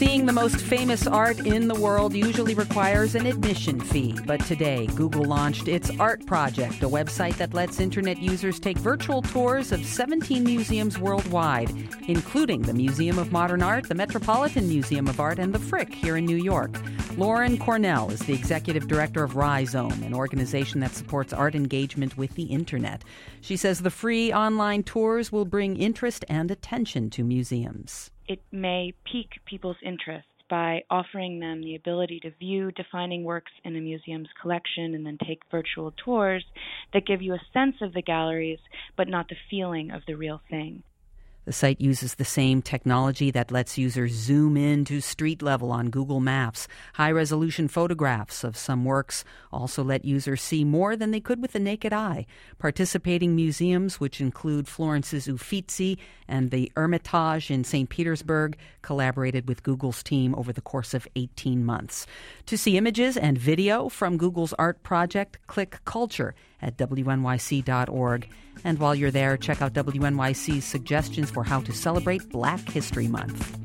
Seeing the most famous art in the world usually requires an admission fee. But today, Google launched its Art Project, a website that lets internet users take virtual tours of 17 museums worldwide, including the Museum of Modern Art, the Metropolitan Museum of Art, and the Frick here in New York. Lauren Cornell is the executive director of Rhizome, an organization that supports art engagement with the internet. She says the free online tours will bring interest and attention to museums. It may pique people's interest by offering them the ability to view defining works in a museum's collection and then take virtual tours that give you a sense of the galleries, but not the feeling of the real thing. The site uses the same technology that lets users zoom in to street level on Google Maps. High-resolution photographs of some works also let users see more than they could with the naked eye. Participating museums, which include Florence's Uffizi and the Hermitage in St. Petersburg, collaborated with Google's team over the course of 18 months. To see images and video from Google's art project, click Culture at wnyc.org. And while you're there, check out WNYC's suggestions for how to celebrate Black History Month.